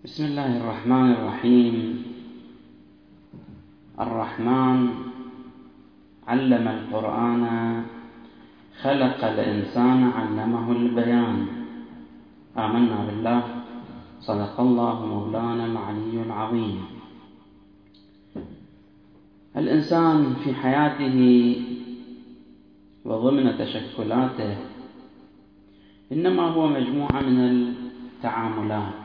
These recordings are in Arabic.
بسم الله الرحمن الرحيم. الرحمن علم القرآن، خلق الإنسان علمه البيان. آمنا بالله، صدق الله مولانا العلي العظيم. الإنسان في حياته وضمن تشكلاته إنما هو مجموعة من التعاملات،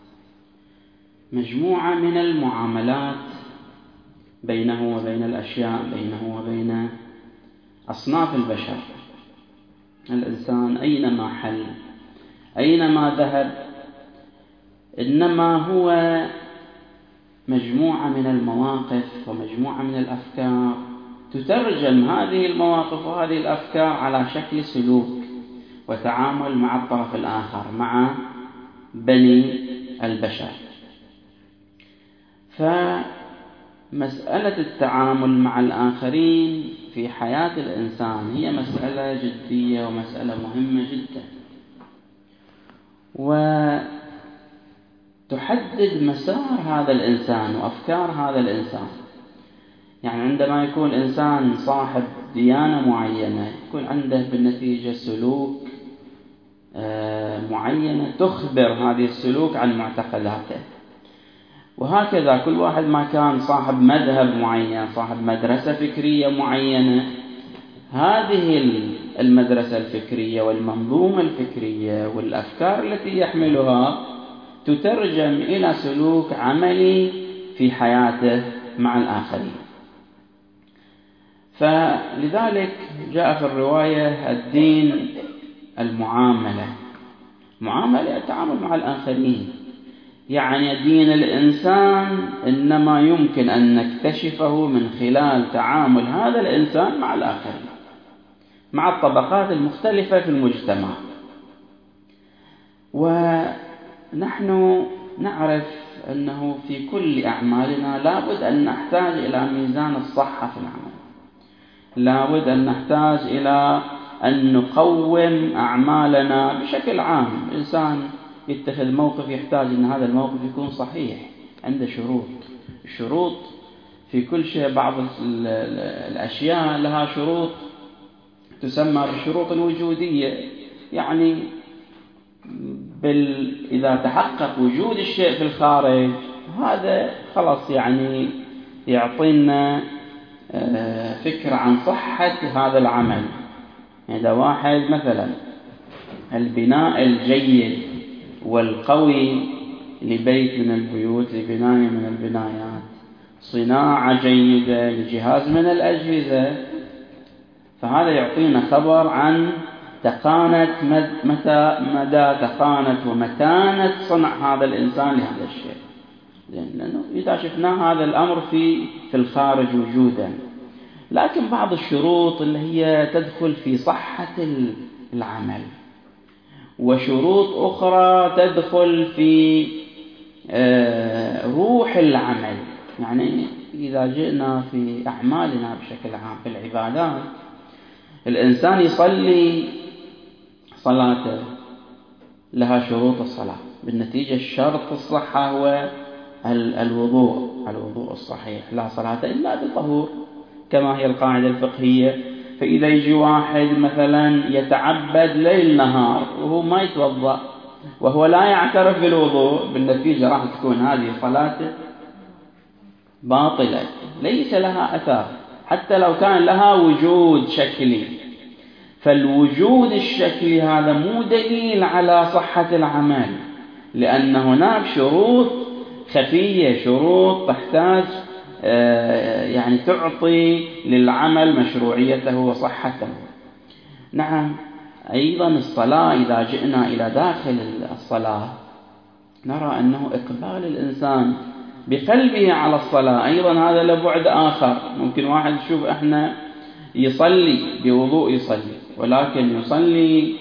مجموعة من المعاملات بينه وبين الأشياء، بينه وبين أصناف البشر. الإنسان أينما حل، أينما ذهب، إنما هو مجموعة من المواقف ومجموعة من الأفكار تترجم هذه المواقف وهذه الأفكار على شكل سلوك وتعامل مع الطرف الآخر، مع بني البشر. فمسألة التعامل مع الآخرين في حياة الإنسان هي مسألة جدية ومسألة مهمة جدا، وتحدد مسار هذا الإنسان وأفكار هذا الإنسان. يعني عندما يكون إنسان صاحب ديانة معينة، يكون عنده بالنتيجة سلوك معينة تخبر هذه السلوك عن معتقداته. وهكذا كل واحد ما كان صاحب مذهب معين، صاحب مدرسة فكرية معينة، هذه المدرسة الفكرية والمنظومة الفكرية والأفكار التي يحملها تترجم إلى سلوك عملي في حياته مع الآخرين. فلذلك جاء في الرواية الدين المعاملة، معاملة التعامل مع الآخرين. يعني دين الإنسان إنما يمكن أن نكتشفه من خلال تعامل هذا الإنسان مع الآخرين، مع الطبقات المختلفة في المجتمع. ونحن نعرف أنه في كل أعمالنا لابد أن نحتاج إلى ميزان الصحة في العمل، لابد أن نحتاج إلى أن نقوم أعمالنا بشكل عام. الإنسان يتخذ موقف يحتاج أن هذا الموقف يكون صحيح، عنده شروط. الشروط في كل شيء، بعض الأشياء لها شروط تسمى بالشروط الوجودية. يعني إذا تحقق وجود الشيء في الخارج، هذا خلاص يعني يعطينا فكرة عن صحة هذا العمل. إذا واحد مثلا البناء الجيد والقوي لبيت من البيوت، لبناية من البنايات، صناعة جيدة لجهاز من الأجهزة، فهذا يعطينا خبر عن مدى تقانة ومتانة صنع هذا الإنسان لهذا الشيء. لأنه إذا شفنا هذا الأمر في الخارج وجودا. لكن بعض الشروط اللي هي تدخل في صحة العمل، وشروط أخرى تدخل في روح العمل. يعني إذا جئنا في أعمالنا بشكل عام في العبادات، الإنسان يصلي صلاته لها شروط الصلاة، بالنتيجة الشرط الصحة هو الوضوء الصحيح. لا صلاة إلا بطهور، كما هي القاعدة الفقهية. فإذا يجي واحد مثلا يتعبد ليل نهار وهو ما يتوضأ وهو لا يعترف بالوضوء، بالنتيجة راح تكون هذه صلاته باطلة، ليس لها أثر حتى لو كان لها وجود شكلي. فالوجود الشكلي هذا مو دليل على صحة العمل، لأن هناك شروط خفية، شروط تحتاج يعني تعطي للعمل مشروعيته وصحته. نعم، أيضا الصلاة، إذا جئنا إلى داخل الصلاة نرى أنه إقبال الإنسان بقلبه على الصلاة أيضا هذا لبعد آخر. ممكن واحد يشوف إحنا يصلي بوضوء يصلي، ولكن يصلي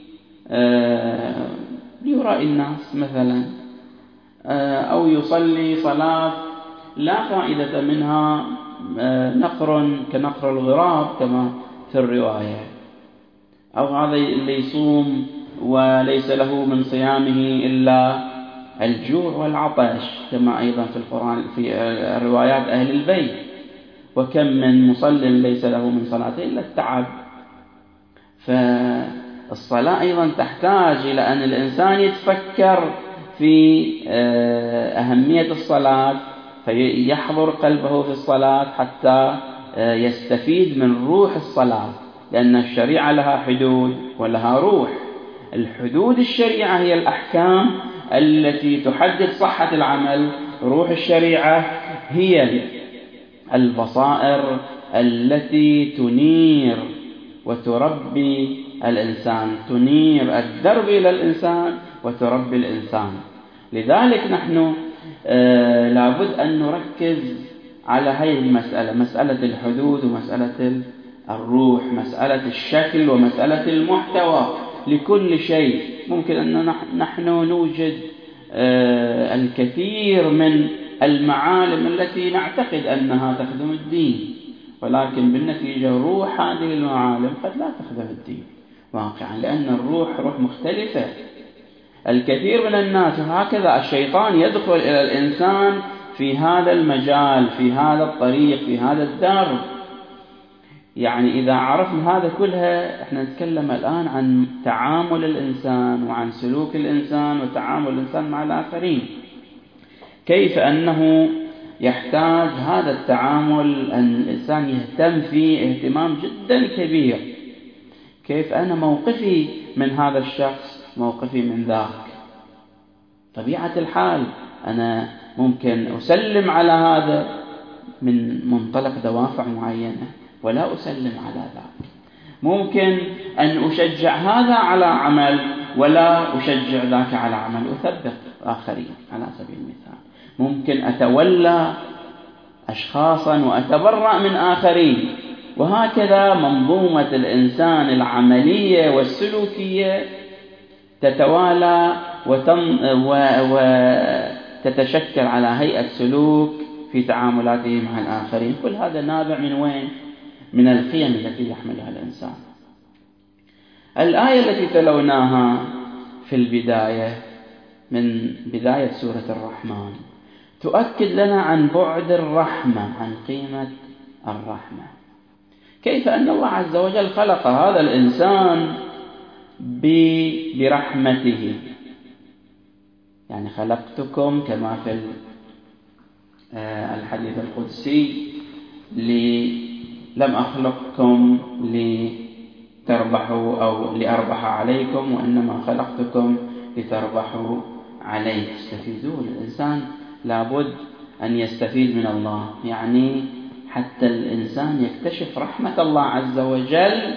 ليرى الناس مثلا، أو يصلي صلاة لا فائدة منها، نقر كنقر الغراب كما في الرواية. أو هذا اللي يصوم وليس له من صيامه إلا الجوع والعطش، كما أيضا في القرآن في روايات أهل البيت: وكم من مصل ليس له من صلاته إلا التعب. فالصلاة أيضا تحتاج إلى أن الإنسان يتفكر في أهمية الصلاة، فيحضر قلبه في الصلاة حتى يستفيد من روح الصلاة، لأن الشريعة لها حدود ولها روح. الحدود الشريعة هي الأحكام التي تحدد صحة العمل، روح الشريعة هي البصائر التي تنير وتربي الإنسان، تنير الدرب إلى الإنسان وتربي الإنسان. لذلك نحن لابد أن نركز على هذه المسألة، مسألة الحدود ومسألة الروح، مسألة الشكل ومسألة المحتوى لكل شيء. ممكن أن نحن نوجد الكثير من المعالم التي نعتقد أنها تخدم الدين، ولكن بالنتيجة روح هذه المعالم قد لا تخدم الدين واقعا، لأن الروح روح مختلفة. الكثير من الناس هكذا الشيطان يدخل إلى الإنسان في هذا المجال، في هذا الطريق، في هذا الدرب. يعني إذا عرفنا هذا كلها، احنا نتكلم الآن عن تعامل الإنسان وعن سلوك الإنسان وتعامل الإنسان مع الآخرين، كيف أنه يحتاج هذا التعامل أن الإنسان يهتم فيه اهتمام جدا كبير. كيف أنا موقفي من هذا الشخص، موقفي من ذاك. طبيعة الحال أنا ممكن أسلم على هذا من منطلق دوافع معينة ولا أسلم على ذاك. ممكن أن أشجع هذا على عمل ولا أشجع ذاك على عمل، أثبت آخرين على سبيل المثال. ممكن أتولى أشخاصا وأتبرأ من آخرين، وهكذا منظومة الإنسان العملية والسلوكية تتوالى وتتشكل على هيئة سلوك في تعاملاته مع الآخرين. كل هذا نابع من وين؟ من القيم التي يحملها الإنسان. الآية التي تلوناها في البداية من بداية سورة الرحمن تؤكد لنا عن بعد الرحمة، عن قيمة الرحمة. كيف أن الله عز وجل خلق هذا الإنسان برحمته. يعني خلقتكم كما في الحديث القدسي: لم أخلقكم لتربحوا أو لأربح عليكم، وإنما خلقتكم لتربحوا عليه، تستفيدون. الإنسان لابد أن يستفيد من الله، يعني حتى الإنسان يكتشف رحمة الله عز وجل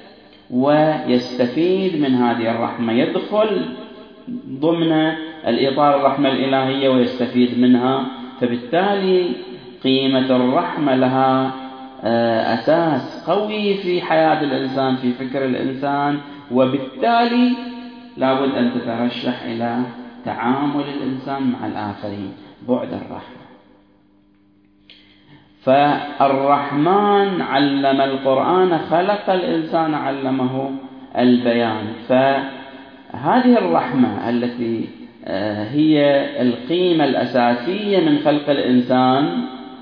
ويستفيد من هذه الرحمة، يدخل ضمن الإطار الرحمة الإلهية ويستفيد منها. فبالتالي قيمة الرحمة لها أساس قوي في حياة الإنسان، في فكر الإنسان، وبالتالي لابد أن تترشح إلى تعامل الإنسان مع الآخرين، بعد الرحمة. فالرحمن علم القرآن، خلق الإنسان علمه البيان. فهذه الرحمة التي هي القيمة الأساسية من خلق الإنسان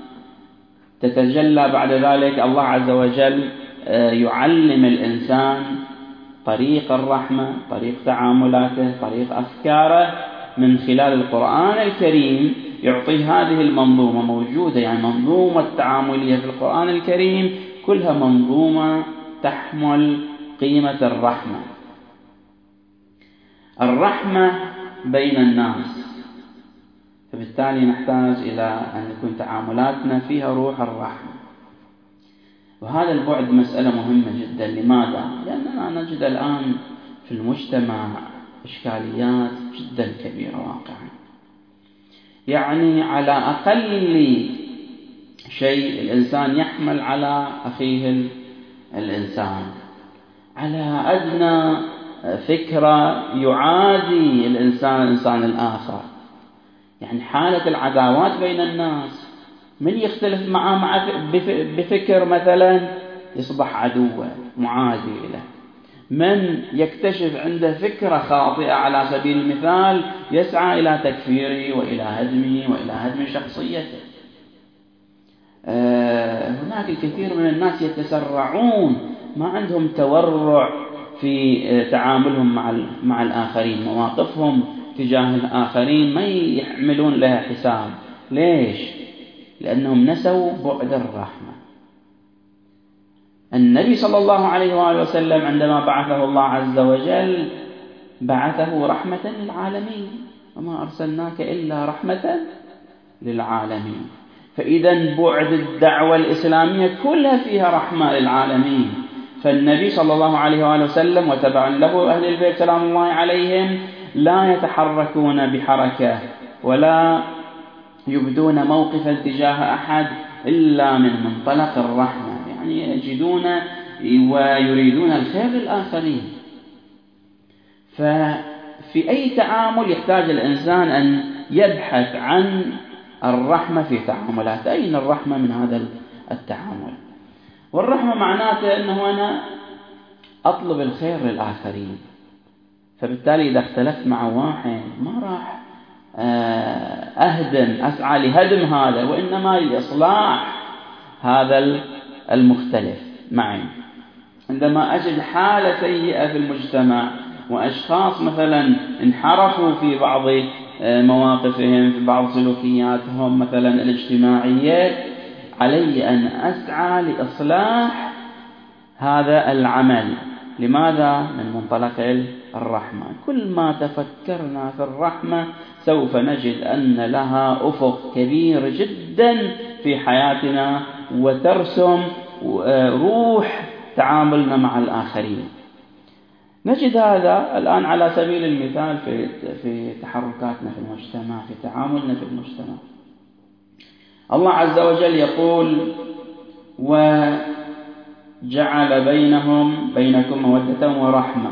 تتجلى بعد ذلك. الله عز وجل يعلم الإنسان طريق الرحمة، طريق تعاملاته، طريق أفكاره من خلال القرآن الكريم. يعطيه هذه المنظومة موجودة، يعني منظومة تعاملية في القرآن الكريم كلها منظومة تحمل قيمة الرحمة. الرحمة بين الناس، فبالتالي نحتاج إلى أن تكون تعاملاتنا فيها روح الرحمة. وهذا البعد مسألة مهمة جدا. لماذا؟ لأننا نجد الآن في المجتمع إشكاليات جدا كبيرة واقعا. يعني على أقل شيء الإنسان يحمل على أخيه الإنسان، على أدنى فكرة يعادي الإنسان الآخر. يعني حالة العداوات بين الناس، من يختلف معه بفكر مثلا يصبح عدوا معادي له، من يكتشف عنده فكرة خاطئة على سبيل المثال يسعى إلى تكفيره وإلى هدمه وإلى هدم شخصيته. هناك الكثير من الناس يتسرعون، ما عندهم تورع في تعاملهم مع الآخرين، مواقفهم تجاه الآخرين ما يحملون لها حساب. ليش؟ لأنهم نسوا بعد الرحمة. النبي صلى الله عليه وآله وسلم عندما بعثه الله عز وجل بعثه رحمة للعالمين، وما أرسلناك إلا رحمة للعالمين. فإذا بعد الدعوة الإسلامية كلها فيها رحمة للعالمين. فالنبي صلى الله عليه وآله وسلم وتبعا له أهل البيت سلام الله عليهم لا يتحركون بحركة ولا يبدون موقفا تجاه أحد إلا من منطلق الرحمة، يعني يجدون ويريدون الخير للآخرين. ففي أي تعامل يحتاج الإنسان أن يبحث عن الرحمة في تعاملاته. أين الرحمة من هذا التعامل؟ والرحمة معناته أنه أنا أطلب الخير للآخرين، فبالتالي إذا اختلفت مع واحد ما راح أسعى لهدم هذا، وإنما لإصلاح هذا المختلف معي. عندما أجد حالة سيئة في المجتمع وأشخاص مثلا انحرفوا في بعض مواقفهم، في بعض سلوكياتهم مثلا الاجتماعية، علي أن أسعى لإصلاح هذا العمل. لماذا؟ من منطلق الرحمة. كل ما تفكرنا في الرحمة سوف نجد أن لها أفق كبير جدا في حياتنا وترسم روح تعاملنا مع الآخرين. نجد هذا الآن على سبيل المثال في تحركاتنا في المجتمع، في تعاملنا في المجتمع. الله عز وجل يقول: وجعل بينكم مودة ورحمة.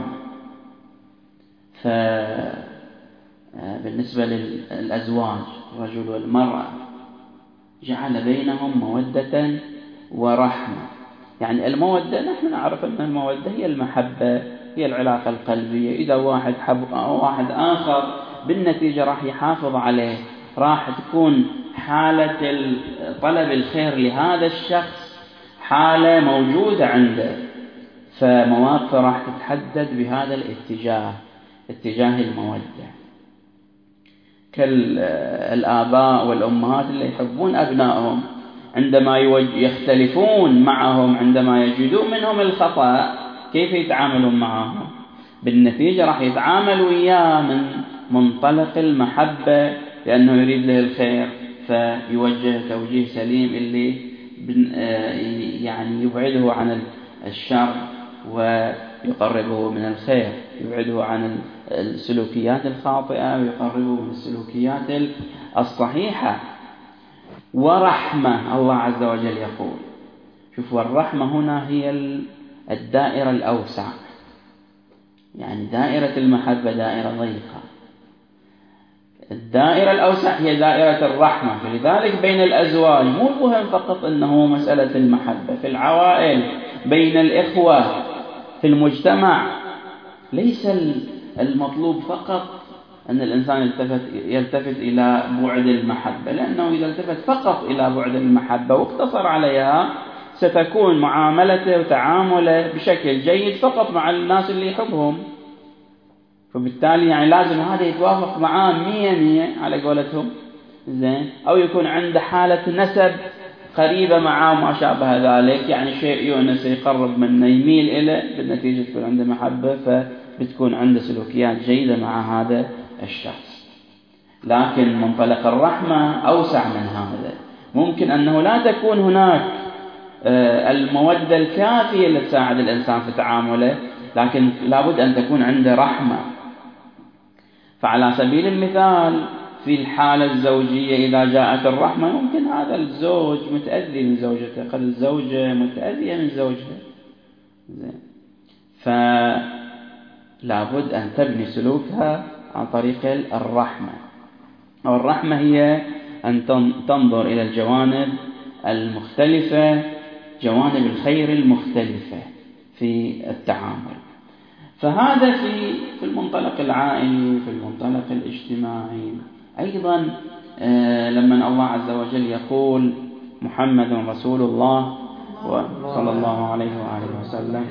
فبالنسبة للأزواج الرجل والمرأة جعل بينهم مودة ورحمة. يعني المودة نحن نعرف أن المودة هي المحبة، هي العلاقة القلبية. إذا واحد حب واحد آخر بالنتيجة راح يحافظ عليه، راح تكون حالة طلب الخير لهذا الشخص حالة موجودة عنده، فمواقفه راح تتحدد بهذا الاتجاه، اتجاه المودة. كالآباء والأمهات اللي يحبون أبنائهم عندما يختلفون معهم، عندما يجدون منهم الخطأ كيف يتعاملون معهم؟ بالنتيجة راح يتعاملوا إياه من منطلق المحبة، لأنه يريد له الخير، فيوجه توجيه سليم اللي يعني يبعده عن الشر ويقربه من الخير، يبعده عن السلوكيات الخاطئة ويقربه من السلوكيات الصحيحة. ورحمة، الله عز وجل يقول، شوفوا الرحمة هنا هي الدائرة الأوسع، يعني دائرة المحبة دائرة ضيقة، الدائرة الأوسع هي دائرة الرحمة. فلذلك بين الأزواج مو المهم فقط أنه مسألة المحبة، في العوائل، بين الإخوة، في المجتمع، ليس المطلوب فقط أن الإنسان يلتفت إلى بعد المحبة، لأنه إذا التفت فقط إلى بعد المحبة واقتصر عليها ستكون معاملته وتعامله بشكل جيد فقط مع الناس اللي يحبهم. فبالتالي يعني لازم هذا يتوافق معاه 100 على قولتهم، زين، أو يكون عنده حالة نسب قريبة معاه وما شابه ذلك، يعني شيء يونس يقرب منه يميل إليه، بالنتيجة تكون عنده محبة، فبتكون عنده سلوكيات جيدة مع هذا الشخص. لكن منطلق الرحمة أوسع من هذا. ممكن أنه لا تكون هناك المودة الكافية اللي تساعد الإنسان في تعامله، لكن لابد أن تكون عنده رحمة. فعلى سبيل المثال في الحالة الزوجية إذا جاءت الرحمة، ممكن هذا الزوج متأذي من زوجته، قد الزوجة متأذية من زوجها، زين، فلابد أن تبني سلوكها عن طريق الرحمة. والرحمة هي أن تنظر إلى الجوانب المختلفة، جوانب الخير المختلفة في التعامل. فهذا في المنطلق العائلي، في المنطلق الاجتماعي أيضا. لما الله عز وجل يقول محمد رسول الله صلى الله عليه وآله وسلم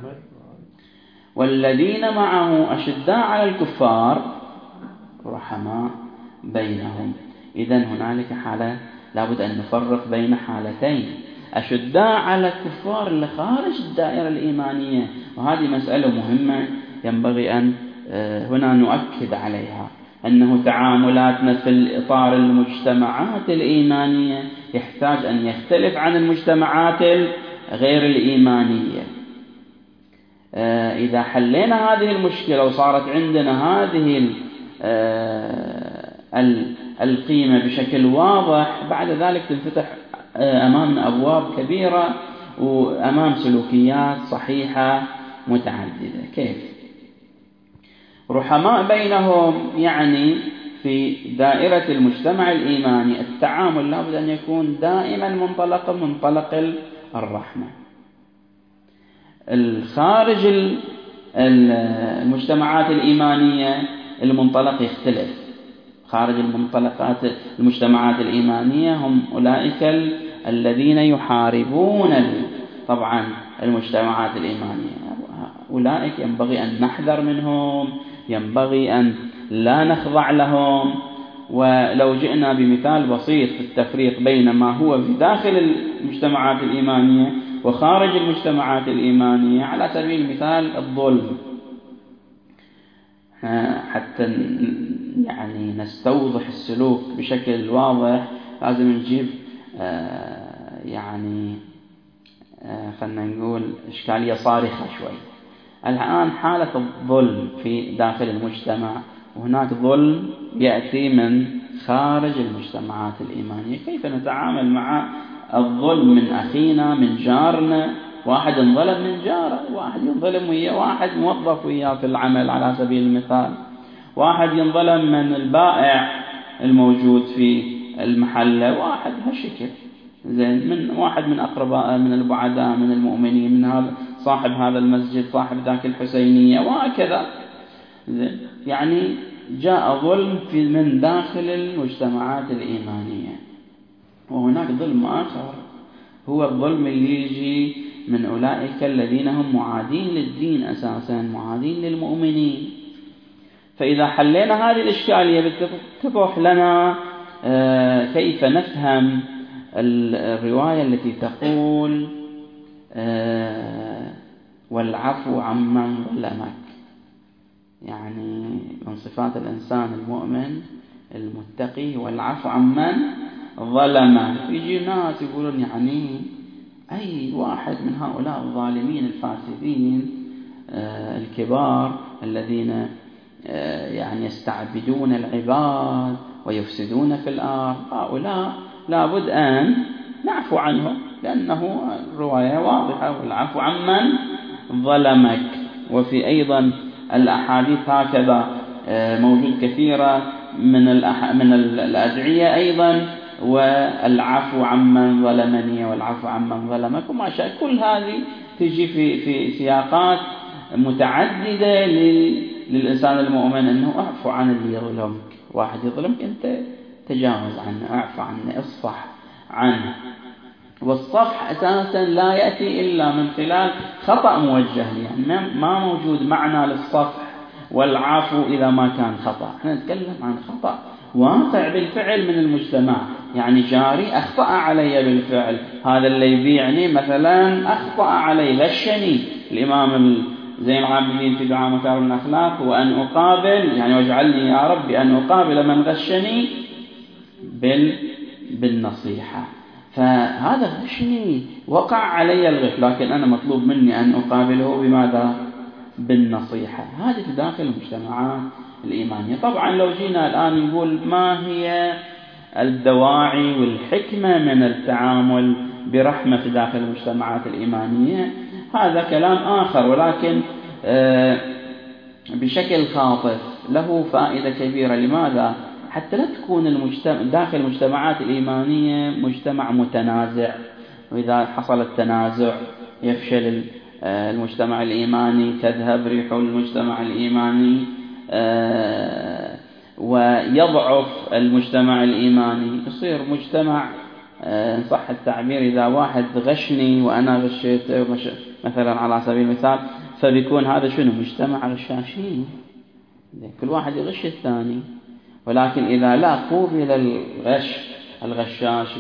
والذين معه أشداء على الكفار رحماء بينهم. إذن هنالك حالة لابد أن نفرق بين حالتين: أشداء على الكفار اللي خارج الدائرة الإيمانية، وهذه مسألة مهمة ينبغي أن هنا نؤكد عليها، أنه تعاملاتنا في الإطار المجتمعات الإيمانية يحتاج أن يختلف عن المجتمعات غير الإيمانية. إذا حلينا هذه المشكلة وصارت عندنا هذه القيمة بشكل واضح، بعد ذلك تنفتح أمامنا أبواب كبيرة وأمام سلوكيات صحيحة متعددة. كيف؟ رحماء بينهم يعني في دائرة المجتمع الإيماني التعامل لابد أن يكون دائما منطلق الرحمة. الخارج المجتمعات الإيمانية المنطلق يختلف. خارج المجتمعات الإيمانية هم أولئك الذين يحاربون طبعا المجتمعات الإيمانية. أولئك ينبغي أن نحذر منهم، ينبغي أن لا نخضع لهم. ولو جئنا بمثال بسيط في التفريق بين ما هو في داخل المجتمعات الإيمانية وخارج المجتمعات الإيمانية، على سبيل المثال الظلم، حتى يعني نستوضح السلوك بشكل واضح لازم نجيب يعني خلنا نقول إشكالية صارخة شوي. الآن حالة الظلم في داخل المجتمع، وهناك ظلم يأتي من خارج المجتمعات الإيمانية. كيف نتعامل مع الظلم من أخينا، من جارنا؟ واحد انظلم من جاره، واحد ينظلم وياه، واحد موظف وياه في العمل على سبيل المثال، واحد ينظلم من البائع الموجود في المحل، واحد هالشكل زين، من واحد من أقرباء، من البعداء، من المؤمنين، من هذا صاحب هذا المسجد، صاحب ذاك الحسينية، وهكذا. زين، يعني جاء ظلم من داخل المجتمعات الإيمانية. وهناك ظلم آخر هو الظلم اللي يجي من أولئك الذين هم معادين للدين أساسا، معادين للمؤمنين. فإذا حلينا هذه الإشكالية بتتضح لنا كيف نفهم الرواية التي تقول والعفو عمن ظلمك. يعني من صفات الإنسان المؤمن المتقي والعفو عمن ظلمه. يجي ناس يقولون يعني أي واحد من هؤلاء الظالمين الفاسدين الكبار الذين يعني يستعبدون العباد ويفسدون في الأرض، هؤلاء لابد أن نعفو عنهم، لأنه الرواية واضحة: والعفو عمن ظلمك. وفي أيضا الأحاديث هكذا موجود كثيرة من الأدعية أيضا: والعفو عمن ظلمني والعفو عمن ظلمك، وما شاء. كل هذه تجي في سياقات متعددة للإنسان المؤمن، أنه اعفو عن اللي يظلمك. واحد يظلمك أنت تجاوز عنه، اعفو عنه، اصفح عنه. والصفح أساسا لا يأتي إلا من خلال خطأ موجه، يعني ما موجود معنى للصفح والعفو إذا ما كان خطأ. احنا نتكلم عن خطأ واقع بالفعل من المجتمع، يعني جاري أخطأ علي بالفعل، هذا اللي يبيعني مثلا أخطأ علي، غشني. الإمام زين العابدين في دعاء مكارم الأخلاق: وأن أقابل، يعني واجعلني يا رب أن أقابل من غشني بالنصيحة. فهذا غشني، وقع علي الغش، لكن أنا مطلوب مني أن أقابله بماذا؟ بالنصيحة. هذه في داخل المجتمعات الإيمانية. طبعا لو جينا الآن نقول ما هي الدواعي والحكمة من التعامل برحمة في داخل المجتمعات الإيمانية، هذا كلام آخر، ولكن بشكل خاطف له فائدة كبيرة. لماذا؟ حتى لا تكون داخل المجتمعات الإيمانية مجتمع متنازع، وإذا حصل التنازع يفشل المجتمع الإيماني تذهب ريح المجتمع الإيماني ويضعف المجتمع الإيماني، يصير مجتمع إن صح التعبير إذا واحد غشني وأنا غشيته مثلا على سبيل المثال، فبيكون هذا شنو؟ مجتمع غشاشين، كل واحد يغش الثاني. ولكن إذا لا قوبل الغشاش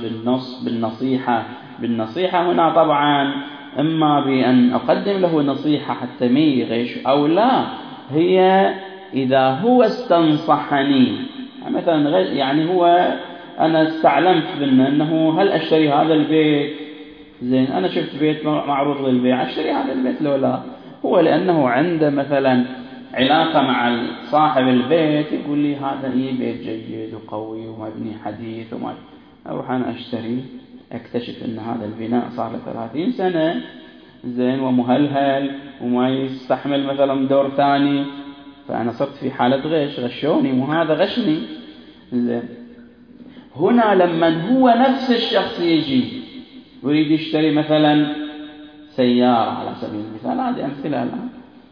بالنصيحة هنا طبعا إما بأن أقدم له نصيحة حتى ما يغش، أو لا، هي إذا هو استنصحني مثلا، يعني هو أنا استعلمت منه أنه هل أشتري هذا البيت، زين أنا شفت بيت معروض للبيع، أشتري هذا البيت لو لا، هو لأنه عنده مثلا علاقة مع صاحب البيت يقول لي هذا بيت جيد وقوي ومبني حديث، وما أروح أنا أشتري، أكتشف أن هذا البناء صار له 30 سنة زين ومهلهل وما يستحمل مثلا دور ثاني، فأنا صرت في حالة غشوني وهذا غشني. زين هنا لما هو نفس الشخص يجي يريد يشتري مثلا سيارة على سبيل المثال، هذه أمثلة الآن،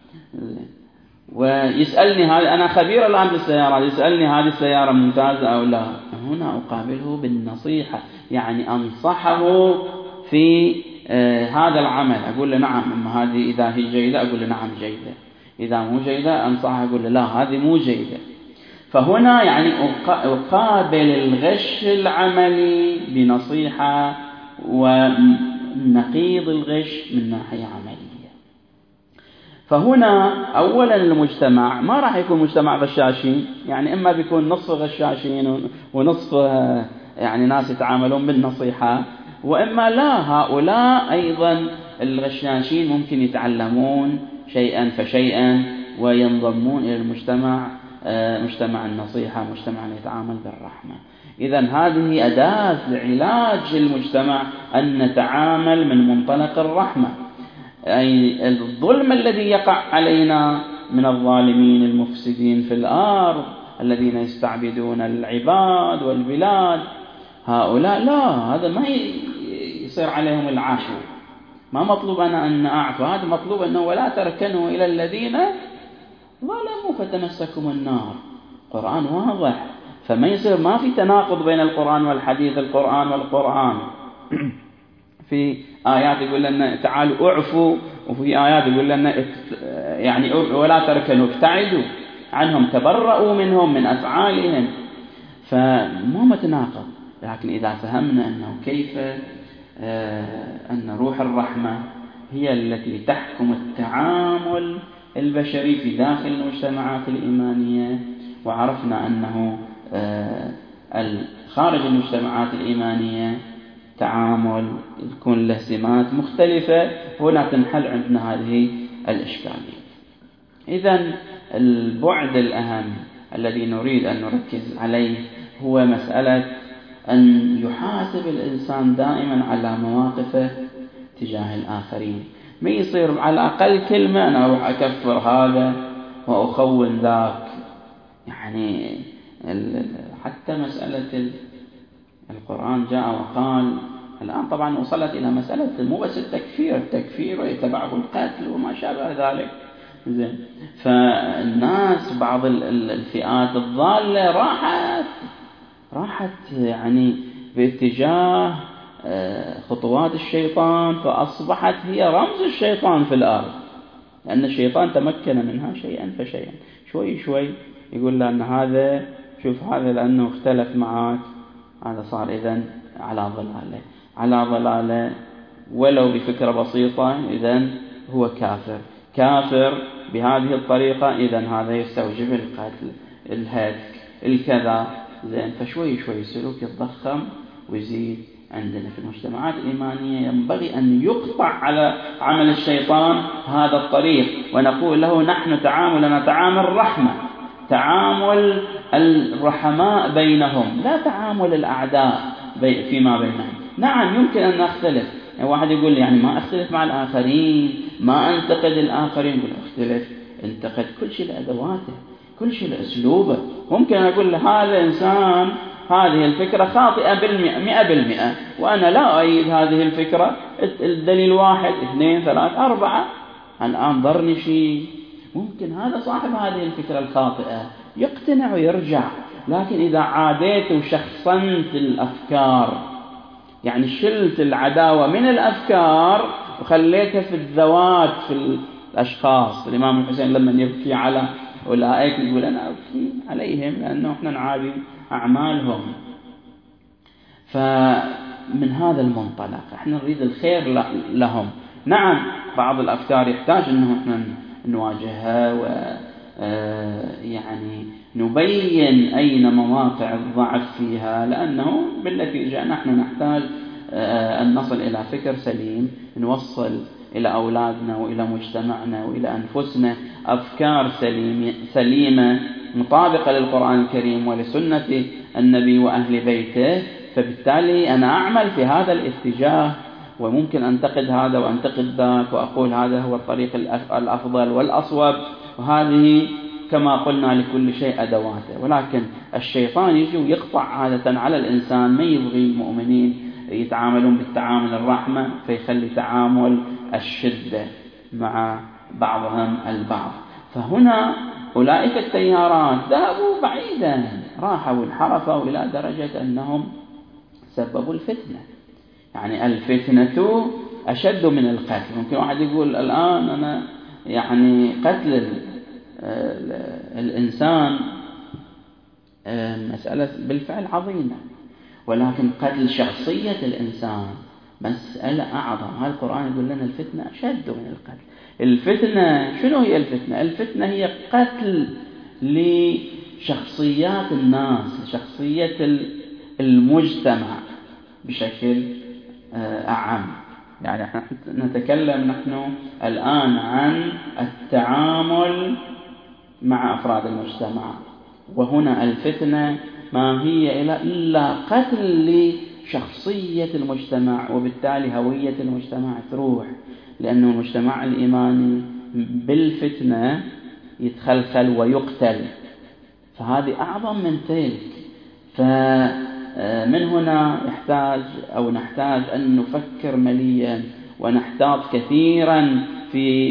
ويسألني هذا، أنا خبير الآن بالسيارات، يسألني هذه السيارة ممتازة أو لا، هنا أقابله بالنصيحة، يعني أنصحه في هذا العمل، أقول له نعم أما هذه إذا هي جيدة أقول له نعم جيدة، إذا مو جيدة أنصحه أقول له لا هذه مو جيدة. فهنا يعني أقابل الغش العملي بنصيحة ونقيض الغش من ناحية عملية. فهنا أولا المجتمع ما راح يكون مجتمع غشاشين، يعني إما بيكون نصف غشاشين ونصف يعني ناس يتعاملون بالنصيحة، وإما لا، هؤلاء أيضا الغشاشين ممكن يتعلمون شيئا فشيئا وينضمون إلى المجتمع، مجتمع النصيحة، مجتمع يتعامل بالرحمة. إذن هذه أداة لعلاج المجتمع أن نتعامل من منطلق الرحمة، أي الظلم الذي يقع علينا من الظالمين المفسدين في الأرض الذين يستعبدون العباد والبلاد، هؤلاء لا، هذا ما يصير عليهم العفو، ما مطلوب أنا أن أعفو، هذا مطلوب أنه ولا تركنوا إلى الذين ظلموا فتمسكم النار. القرآن واضح، فما يصير ما في تناقض بين القرآن والحديث، القرآن والقرآن. في آيات يقول لنا تعالوا اعفوا، وفي آيات يقول لنا يعني ولا تركنوا ابتعدوا عنهم، تبرؤوا منهم من أفعالهم، فما متناقض. لكن إذا فهمنا أنه كيف أن روح الرحمة هي التي تحكم التعامل البشري في داخل المجتمعات الإيمانية، وعرفنا أنه خارج المجتمعات الإيمانية تعامل يكون له سمات مختلفة، هنا تنحل عندنا هذه الإشكالية. إذن البعد الأهم الذي نريد أن نركز عليه هو مسألة أن يحاسب الإنسان دائما على مواقفه تجاه الآخرين، ما يصير على أقل كلمة أنا أروح أكفر هذا وأخون ذاك. يعني حتى مسألة القرآن جاء وقال، الآن طبعا وصلت إلى مسألة مو بس التكفير ويتبعه القتل وما شابه ذلك. زين، فالناس بعض الفئات الضالة راحت يعني باتجاه خطوات الشيطان، فأصبحت هي رمز الشيطان في الأرض، لأن الشيطان تمكن منها شيئا فشيئا، شوي شوي يقول له أن هذا شوف هذا لأنه اختلف معك هذا صار إذن على ضلالة ولو بفكرة بسيطة، إذن هو كافر بهذه الطريقة، إذن هذا يستوجب القتل الهتك الكذا. زين، فشوي شوي السلوك يتضخم ويزيد. عندنا في المجتمعات الإيمانية ينبغي أن يقطع على عمل الشيطان هذا الطريق، ونقول له نحن تعاملنا تعامل رحمة، تعامل الرحماء بينهم، لا تعامل الأعداء فيما بينهم. نعم يمكن أن نختلف، يعني واحد يقول لي يعني ما أختلف مع الآخرين، ما أنتقد الآخرين، يقول أختلف، انتقد كل شيء لأدواته. كل شيء لأسلوبه. ممكن أقول هذا إنسان هذه الفكرة خاطئة 100%، وأنا لا أؤيد هذه الفكرة، الدليل 1 2 3 4. الآن ضرني شيء، ممكن هذا صاحب هذه الفكرة الخاطئة يقتنع ويرجع. لكن إذا عاديت وشخصنت الأفكار، يعني شلت العداوة من الأفكار وخليتها في الذوات، في الأشخاص. الإمام الحسين لما يبكي على أولئك يقول أنا أبكي عليهم لأنه إحنا نعادي أعمالهم. فمن هذا المنطلق إحنا نريد الخير لهم. نعم بعض الأفكار يحتاج أنه إحنا نواجهها يعني نبين أين مواقع الضعف فيها، لأنه بالنتيجة نحن نحتاج أن نصل إلى فكر سليم، نوصل إلى أولادنا وإلى مجتمعنا وإلى أنفسنا أفكار سليمة مطابقة للقرآن الكريم ولسنة النبي وأهل بيته. فبالتالي أنا أعمل في هذا الاتجاه، وممكن أنتقد هذا وأنتقد ذاك وأقول هذا هو الطريق الأفضل والأصوب، وهذه كما قلنا لكل شيء أدواته. ولكن الشيطان يجي ويقطع عادة على الإنسان، ما يبغي المؤمنين يتعاملون بالتعامل الرحمة، فيخلي تعامل الشدة مع بعضهم البعض. فهنا أولئك التيارات ذهبوا بعيدا، راحوا وانحرفوا إلى درجة أنهم سببوا الفتنة. يعني الفتنة أشد من القتل. ممكن واحد يقول الآن أنا يعني قتل الإنسان مسألة بالفعل عظيمة، ولكن قتل شخصية الإنسان مسألة أعظم. هذا القرآن يقول لنا الفتنة أشد من القتل. الفتنة شنو هي الفتنة؟ الفتنة هي قتل لشخصيات الناس، لشخصية المجتمع بشكل أعم. يعني نحن نتكلم نحن الآن عن التعامل مع أفراد المجتمع، وهنا الفتنة ما هي إلا قتل لشخصية المجتمع، وبالتالي هوية المجتمع تروح، لأنه المجتمع الإيماني بالفتنة يتخلخل ويقتل. فهذه أعظم من تلك. فمن هنا نحتاج أن نفكر مليا ونحتاط كثيرا في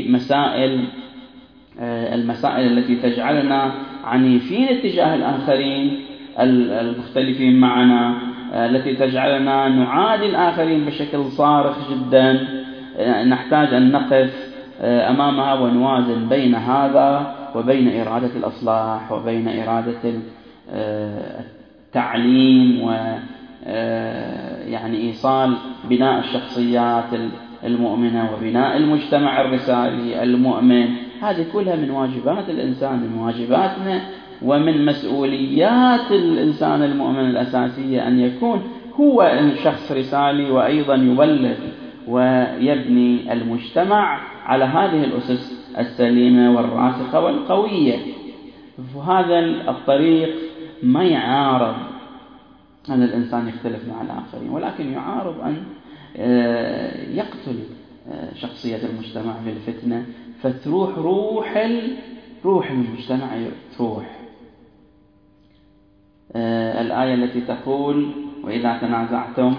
المسائل التي تجعلنا عنيفين اتجاه الآخرين المختلفين معنا، التي تجعلنا نعادي الآخرين بشكل صارخ جدا. نحتاج أن نقف أمامها ونوازن بين هذا وبين إرادة الإصلاح، وبين إرادة التعليم، ويعني إيصال بناء الشخصيات المؤمنة وبناء المجتمع الرسالي المؤمن. هذه كلها من واجبات الإنسان، من واجباتنا ومن مسؤوليات الإنسان المؤمن الأساسية، أن يكون هو شخص رسالي وأيضا يبلغ ويبني المجتمع على هذه الأسس السليمة والراسخة والقوية. وهذا الطريق ما يعارض أن الإنسان يختلف مع الآخرين، ولكن يعارض أن يقتل شخصية المجتمع في الفتنة، فتروح روح المجتمع تروح. الآية التي تقول وإذا تنازعتم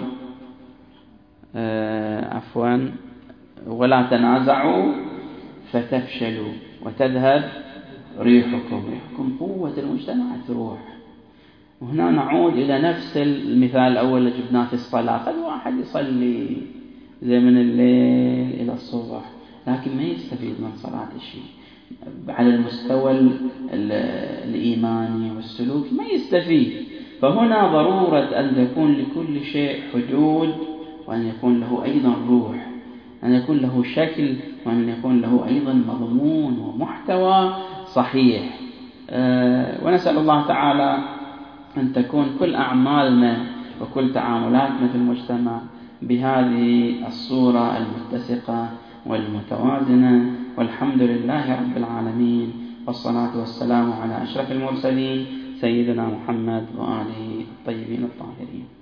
ولا تنازعوا فتفشلوا وتذهب ريحكم. قوة المجتمع تروح. وهنا نعود إلى نفس المثال الأول اللي جبناه في الصلاة. قد واحد يصلي زي من الليل إلى الصبح، لكن ما يستفيد من صلاة الشيء على المستوى الإيماني والسلوكي، ما يستفيد. فهنا ضرورة أن يكون لكل شيء حدود، وأن يكون له أيضا روح، أن يكون له شكل، وأن يكون له أيضا مضمون ومحتوى صحيح. ونسأل الله تعالى أن تكون كل أعمالنا وكل تعاملاتنا في المجتمع بهذه الصورة المتسقة والمتوازنة. والحمد لله رب العالمين، والصلاة والسلام على أشرف المرسلين سيدنا محمد وآله الطيبين الطاهرين.